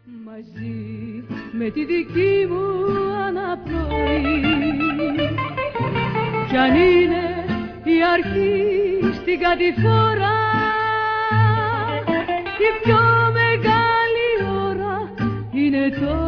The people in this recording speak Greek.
Μαζί με τη δική μου αναπνοή, κι αν είναι η αρχή στην κατηφόρα, η πιο μεγάλη ώρα είναι τώρα.